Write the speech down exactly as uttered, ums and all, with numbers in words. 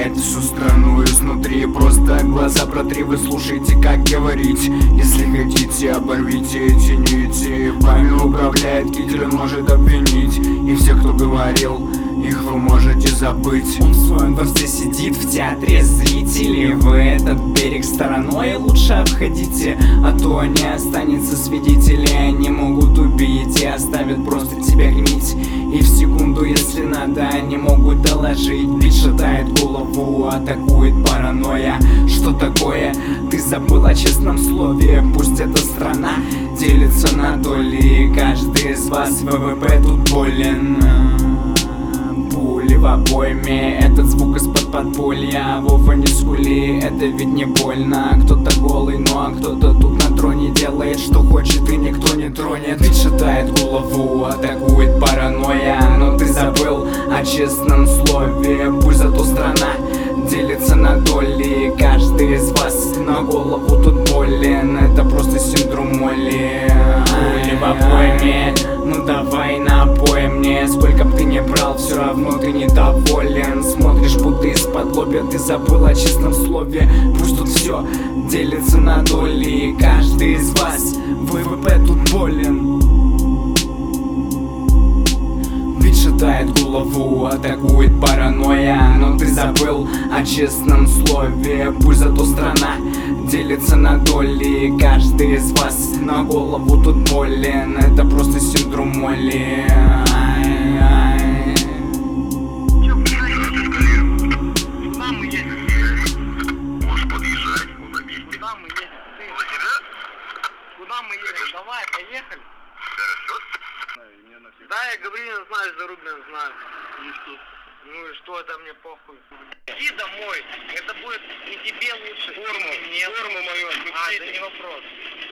управляет всю страну изнутри. Просто глаза протри, вы слушайте, как говорить. Если хотите, оборвите эти нити. Вами управляет китель, он может обвинить. И всех, кто говорил, их вы можете забыть. Он в своем дворце сидит, в театре зрители. Вы этот берег стороной лучше обходите, а то не останется свидетелей. Они могут убить и оставят просто тебя гнить. И в секунду, если надо, они могут доложить. Бит шатает голову, атакует паранойя. Что такое? Ты забыл о честном слове. Пусть эта страна делится на доли. Каждый из вас ВВП тут болен. Пули в обойме, этот звук из-под подполья. Вова, не скули, это ведь не больно. Кто-то голый, ну а кто-то тут на троне делает, что хочет, и никто не тронет. Ведь шатает голову, атакует паранойя. Но ты забыл о честном слове. Пусть зато страна делится на доли. Каждый из вас на голову тут болен. Это просто синдром Молли. Пули в обойме, ну давай напой мне. Сколько б ты не брал, все равно ты недоволен. Смотришь, будто из-под лобья, ты забыл о честном слове. Пусть тут все делится на доли. Каждый из вас ВВП тут болен. Ведь шатает голову, атакует паранойя. Но ты забыл о честном слове. Пусть зато страна делится на доли. Каждый из вас на голову тут болен. Это просто синдром Молли. Куда мы едем? Давай, поехали. Хорошо. Да, я Гаврилина знаю, Зарубина знаю. И что? Ну и что, это мне похуй. Иди домой, это будет и тебе лучше. Форму, мне. Форму мою. А, это не вопрос.